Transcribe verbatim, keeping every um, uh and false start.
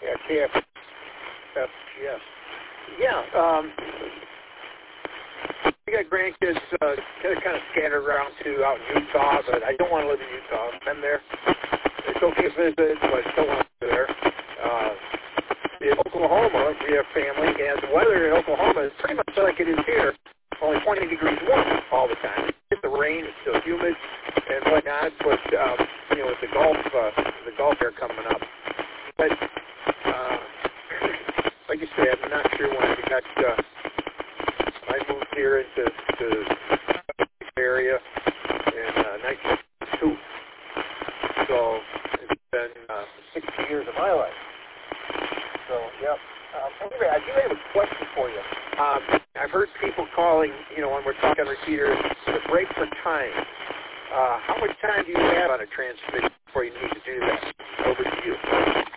Yeah, K F F G S. Yeah, um, we got grandkids uh, kind of scattered around too out in Utah, but I don't want to live in Utah. I'm there. It's okay to visit, but I don't want to live there. Uh, in Oklahoma, we have family, and the weather in Oklahoma is pretty much like it is here, only twenty degrees warm all the time. It's the rain, it's still humid and whatnot, but, um, you know, with the Gulf, uh, the Gulf air coming up. But, uh, like you said, I'm not sure when we got, uh, I moved here into the area in uh, nineteen ninety-two. So it's been uh, sixty years of my life. So, yeah. Um, anyway, I do have a question for you. Um, I've heard people calling, you know, when we're talking repeaters, the break for time. Uh, how much time do you have on a transmission before you need to do that? Over to you.